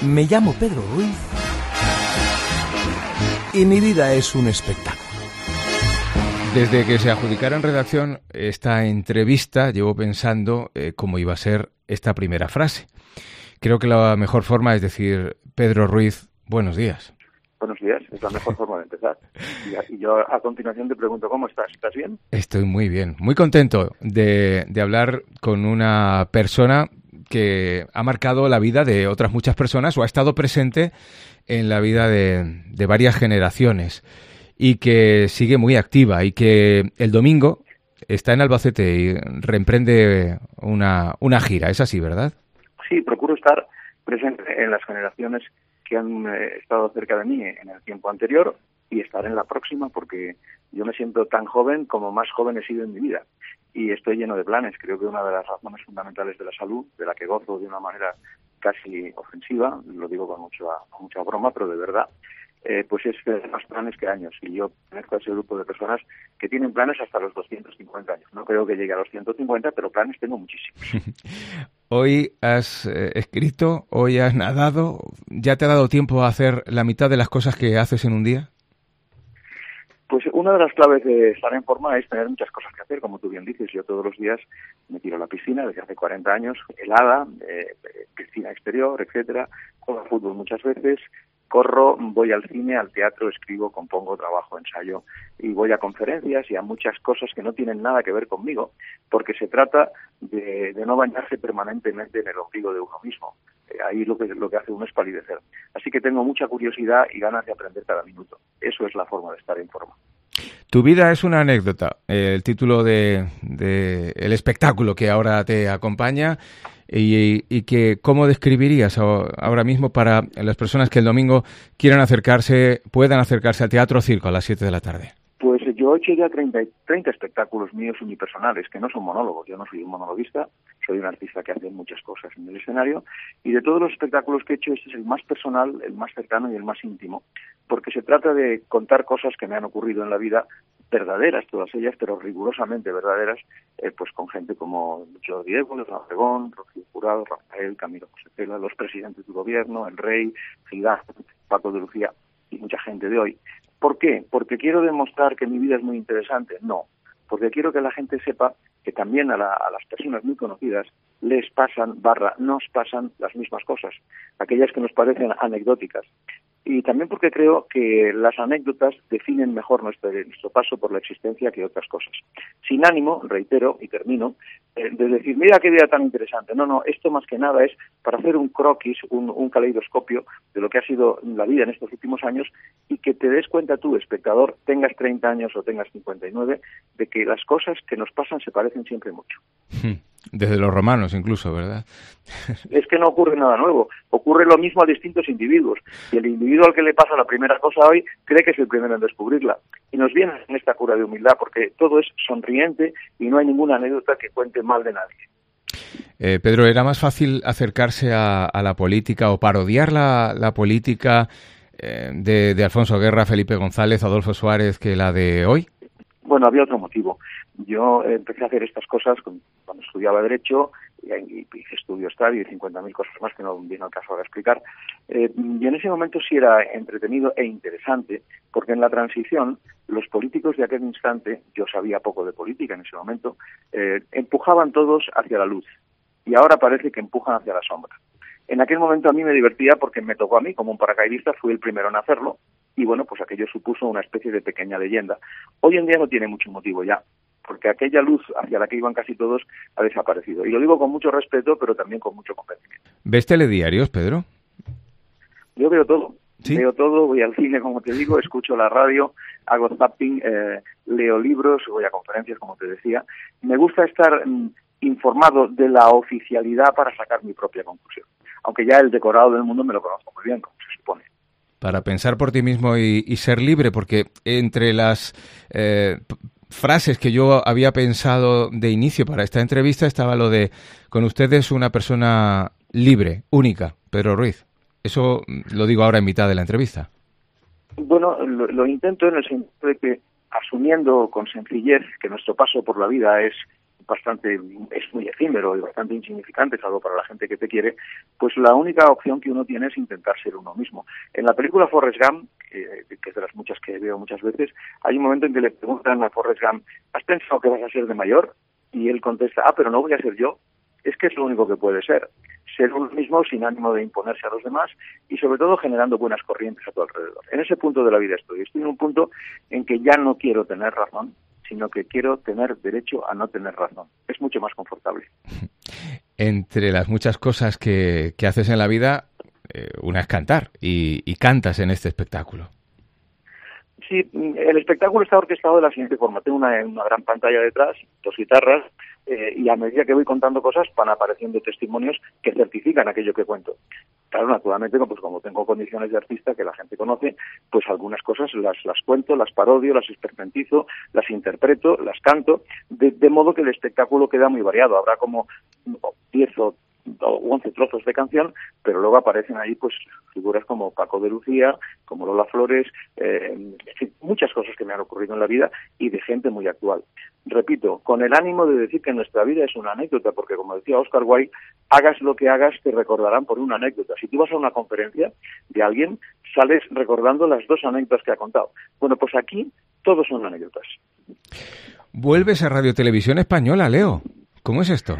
Me llamo Pedro Ruiz y mi vida es un espectáculo. Desde que se adjudicara en redacción esta entrevista, llevo pensando cómo iba a ser esta primera frase. Creo que la mejor forma es decir, Pedro Ruiz, buenos días. Buenos días, es la mejor forma de empezar. Y yo a continuación te pregunto, ¿cómo estás? ¿Estás bien? Estoy muy bien, muy contento de hablar con una persona que ha marcado la vida de otras muchas personas o ha estado presente en la vida de varias generaciones y que sigue muy activa y que el domingo está en Albacete y reemprende una gira. Es así, ¿verdad? Sí, procuro estar presente en las generaciones que han estado cerca de mí en el tiempo anterior y estar en la próxima, porque yo me siento tan joven como más joven he sido en mi vida y estoy lleno de planes. Creo que una de las razones fundamentales de la salud, de la que gozo de una manera casi ofensiva, lo digo con mucha broma, pero de verdad, pues es más planes que años, y yo pertenezco a ese grupo de personas que tienen planes hasta los 250 años. No creo que llegue a los 150, pero planes tengo muchísimos. Hoy has escrito, hoy has nadado, ¿ya te ha dado tiempo a hacer la mitad de las cosas que haces en un día? Pues una de las claves de estar en forma es tener muchas cosas que hacer, como tú bien dices. Yo todos los días me tiro a la piscina desde hace 40 años, helada, piscina exterior, etcétera. Juego fútbol muchas veces, corro, voy al cine, al teatro, escribo, compongo, trabajo, ensayo y voy a conferencias y a muchas cosas que no tienen nada que ver conmigo, porque se trata de no bañarse permanentemente en el ombligo de uno mismo. Ahí lo que hace uno es palidecer. Así que tengo mucha curiosidad y ganas de aprender cada minuto. Eso es la forma de estar en forma. Tu vida es una anécdota, el título de el espectáculo que ahora te acompaña y que cómo describirías ahora mismo para las personas que el domingo puedan acercarse al Teatro Circo a las 7 de la tarde. Pues yo he hecho ya 30 espectáculos míos unipersonales, que no son monólogos. Yo no soy un monologuista, soy un artista que hace muchas cosas en el escenario, y de todos los espectáculos que he hecho, este es el más personal, el más cercano y el más íntimo, porque se trata de contar cosas que me han ocurrido en la vida, verdaderas todas ellas, pero rigurosamente verdaderas, pues con gente como Yo Diego, Leonardo Obregón, Rocío Jurado, Rafael, Camilo José Cela, los presidentes del gobierno, el rey, Gigán, Paco de Lucía y mucha gente de hoy. ¿Por qué? ¿Porque quiero demostrar que mi vida es muy interesante? No, porque quiero que la gente sepa que también a las personas muy conocidas les nos pasan las mismas cosas, aquellas que nos parecen anecdóticas. Y también porque creo que las anécdotas definen mejor nuestro paso por la existencia que otras cosas. Sin ánimo, reitero y termino, de decir, mira qué vida tan interesante. No, esto más que nada es para hacer un croquis, un caleidoscopio de lo que ha sido la vida en estos últimos años y que te des cuenta tú, espectador, tengas 30 años o tengas 59, de que las cosas que nos pasan se parecen siempre mucho. Desde los romanos incluso, ¿verdad? Es que no ocurre nada nuevo, ocurre lo mismo a distintos individuos, y el individuo al que le pasa la primera cosa hoy cree que es el primero en descubrirla, y nos viene en esta cura de humildad, porque todo es sonriente y no hay ninguna anécdota que cuente mal de nadie. Pedro, ¿era más fácil acercarse a la política o parodiar la política de Alfonso Guerra, Felipe González, Adolfo Suárez que la de hoy? Bueno, había otro motivo. Yo empecé a hacer estas cosas cuando estudiaba Derecho, y hice estudio estadio y 50.000 cosas más que no viene al caso ahora explicar. Y en ese momento sí era entretenido e interesante, porque en la transición los políticos de aquel instante, yo sabía poco de política en ese momento, empujaban todos hacia la luz, y ahora parece que empujan hacia la sombra. En aquel momento a mí me divertía porque me tocó a mí, como un paracaidista, fui el primero en hacerlo, y bueno, pues aquello supuso una especie de pequeña leyenda. Hoy en día no tiene mucho motivo ya, porque aquella luz hacia la que iban casi todos ha desaparecido. Y lo digo con mucho respeto, pero también con mucho convencimiento. ¿Ves telediarios, Pedro? Yo veo todo. ¿Sí? Veo todo, voy al cine, como te digo, escucho la radio, hago zapping, leo libros, voy a conferencias, como te decía. Me gusta estar informado de la oficialidad para sacar mi propia conclusión. Aunque ya el decorado del mundo me lo conozco muy bien, como se supone. Para pensar por ti mismo y ser libre, porque entre las frases que yo había pensado de inicio para esta entrevista estaba lo de, con ustedes una persona libre, única, Pedro Ruiz. Eso lo digo ahora en mitad de la entrevista. Bueno, lo intento en el sentido de que, asumiendo con sencillez que nuestro paso por la vida es es muy efímero y bastante insignificante, salvo para la gente que te quiere, pues la única opción que uno tiene es intentar ser uno mismo. En la película Forrest Gump, que es de las muchas que veo muchas veces, hay un momento en que le preguntan a Forrest Gump, ¿has pensado que vas a ser de mayor? Y él contesta, pero no voy a ser yo. Es que es lo único que puede ser uno mismo sin ánimo de imponerse a los demás y sobre todo generando buenas corrientes a tu alrededor. En ese punto de la vida estoy en un punto en que ya no quiero tener razón, sino que quiero tener derecho a no tener razón. Es mucho más confortable. Entre las muchas cosas que haces en la vida, una es cantar y cantas en este espectáculo. Sí, el espectáculo está orquestado de la siguiente forma. Tengo una gran pantalla detrás, 2 guitarras, y a medida que voy contando cosas van apareciendo testimonios que certifican aquello que cuento. Claro, naturalmente, pues como tengo condiciones de artista que la gente conoce, pues algunas cosas las cuento, las parodio, las experimentizo, las interpreto, las canto, de modo que el espectáculo queda muy variado. Habrá como 10 o 11 trozos de canción, pero luego aparecen ahí pues figuras como Paco de Lucía, como Lola Flores, en fin, muchas cosas que me han ocurrido en la vida y de gente muy actual. Repito, con el ánimo de decir que nuestra vida es una anécdota, porque como decía Oscar Wilde, hagas lo que hagas te recordarán por una anécdota. Si tú vas a una conferencia de alguien, sales recordando las 2 anécdotas que ha contado. Bueno, pues aquí todos son anécdotas. Vuelves a Radio Televisión Española, Leo. ¿Cómo es esto?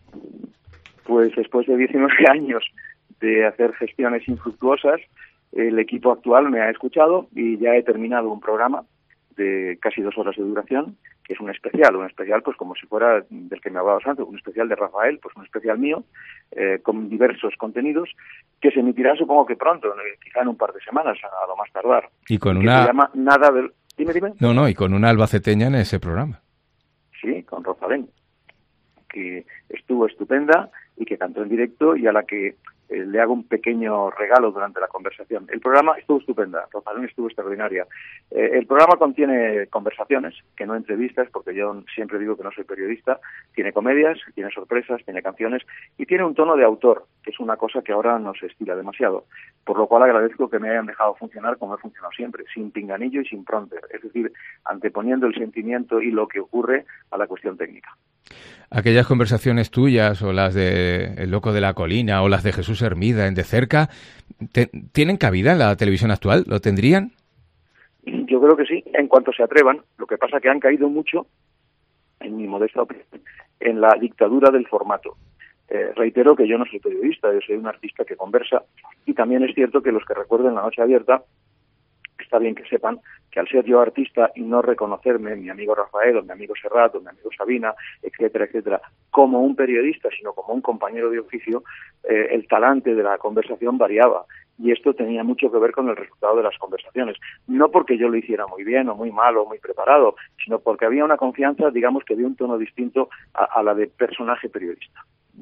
Pues después de 19 años de hacer gestiones infructuosas, el equipo actual me ha escuchado y ya he terminado un programa de casi 2 horas de duración, que es un especial pues como si fuera del que me hablabas antes, un especial de Rafael, pues un especial mío, con diversos contenidos, que se emitirá supongo que pronto, quizá en un par de semanas, a lo más tardar. Y con una... se llama Nada del... Dime. No, y con una albaceteña en ese programa. Sí, con Rosalén, que estuvo estupenda y que cantó en directo y a la que le hago un pequeño regalo durante la conversación. El programa estuvo estupenda, Rosalén estuvo extraordinaria. El programa contiene conversaciones, que no entrevistas, porque yo siempre digo que no soy periodista. Tiene comedias, tiene sorpresas, tiene canciones y tiene un tono de autor, que es una cosa que ahora no se estila demasiado. Por lo cual agradezco que me hayan dejado funcionar como he funcionado siempre, sin pinganillo y sin prompter, es decir, anteponiendo el sentimiento y lo que ocurre a la cuestión técnica. Aquellas conversaciones tuyas o las de El Loco de la Colina o las de Jesús Hermida en De Cerca, ¿tienen cabida en la televisión actual? ¿Lo tendrían? Yo creo que sí, en cuanto se atrevan. Lo que pasa que han caído mucho, en mi modesta opinión, en la dictadura del formato. Reitero que yo no soy periodista, yo soy un artista que conversa y también es cierto que los que recuerden La Noche Abierta, está bien que sepan que al ser yo artista y no reconocerme, mi amigo Rafael o mi amigo Serrat o mi amigo Sabina, etcétera, como un periodista, sino como un compañero de oficio, el talante de la conversación variaba. Y esto tenía mucho que ver con el resultado de las conversaciones. No porque yo lo hiciera muy bien o muy mal o muy preparado, sino porque había una confianza, digamos que había un tono distinto a la de personaje periodista.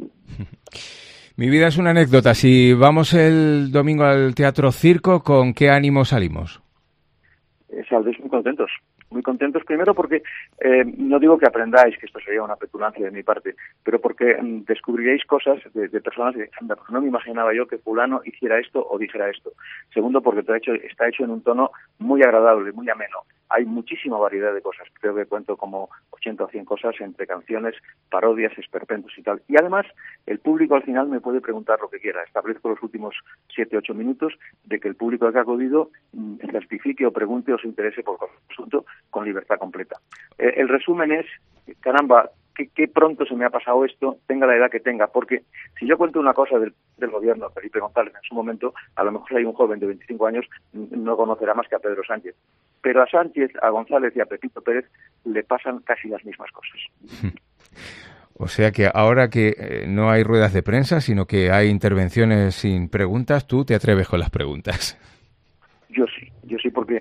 Mi vida es una anécdota. Si vamos el domingo al Teatro Circo, ¿con qué ánimo salimos? Saldréis muy contentos primero porque no digo que aprendáis, que esto sería una petulancia de mi parte, pero porque descubriréis cosas de personas que no me imaginaba yo que fulano hiciera esto o dijera esto. Segundo, porque está hecho en un tono muy agradable, muy ameno. Hay muchísima variedad de cosas, creo que cuento como 80 o 100 cosas entre canciones, parodias, esperpentos y tal. Y además, el público al final me puede preguntar lo que quiera. Establezco los últimos 7 o 8 minutos de que el público que ha acudido certifique o pregunte o se interese por el asunto con libertad completa. El resumen es, caramba, qué pronto se me ha pasado esto, tenga la edad que tenga, porque si yo cuento una cosa del gobierno, Felipe González, en su momento, a lo mejor hay un joven de 25 años, no conocerá más que a Pedro Sánchez. Pero a Sánchez, a González y a Pepito Pérez le pasan casi las mismas cosas. O sea que ahora que no hay ruedas de prensa, sino que hay intervenciones sin preguntas, tú te atreves con las preguntas. Yo sí, porque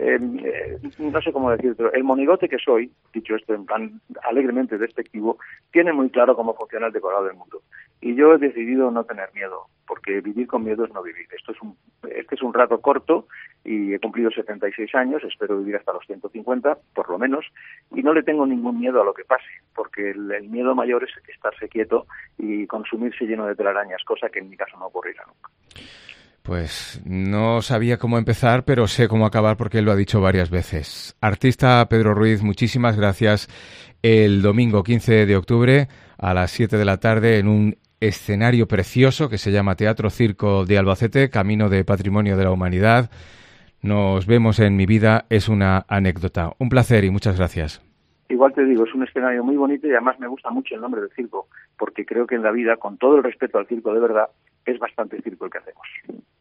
no sé cómo decirlo, el monigote que soy, dicho esto en plan alegremente despectivo, tiene muy claro cómo funciona el decorado del mundo. Y yo he decidido no tener miedo, porque vivir con miedo es no vivir. Este es un rato corto y he cumplido 76 años, espero vivir hasta los 150, por lo menos, y no le tengo ningún miedo a lo que pase, porque el miedo mayor es estarse quieto y consumirse lleno de telarañas, cosa que en mi caso no ocurrirá nunca. Pues no sabía cómo empezar, pero sé cómo acabar porque él lo ha dicho varias veces. Artista Pedro Ruiz, muchísimas gracias. El domingo 15 de octubre a las 7 de la tarde en un escenario precioso que se llama Teatro Circo de Albacete, Camino de Patrimonio de la Humanidad. Nos vemos en Mi vida es una anécdota. Un placer y muchas gracias. Igual te digo, es un escenario muy bonito y además me gusta mucho el nombre del circo, porque creo que en la vida, con todo el respeto al circo de verdad, es bastante circo el que hacemos.